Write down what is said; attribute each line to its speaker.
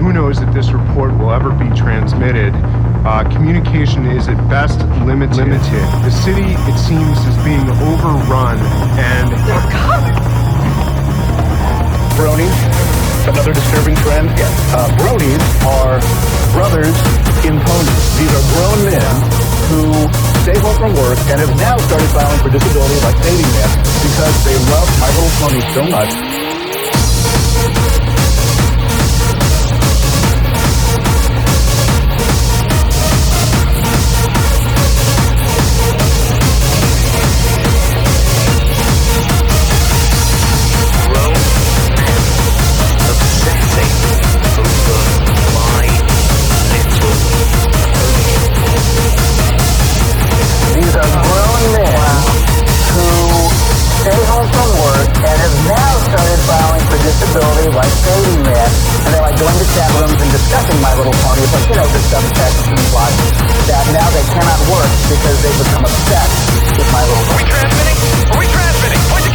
Speaker 1: who knows if this report will ever be transmitted. Communication is at best limited. The city, it seems, is being overrun and...
Speaker 2: They're coming!
Speaker 3: Bronies, another disturbing trend. Bronies are brothers in ponies. These are grown men who stay home from work and have now started filing for disability like dating men because they love My Little Pony so much. Like dating men, and they like going to chat rooms and discussing My Little Pony. It's like, just subtext and implies that now they cannot work because they've become obsessed with My Little Pony.
Speaker 4: Are we transmitting? Point the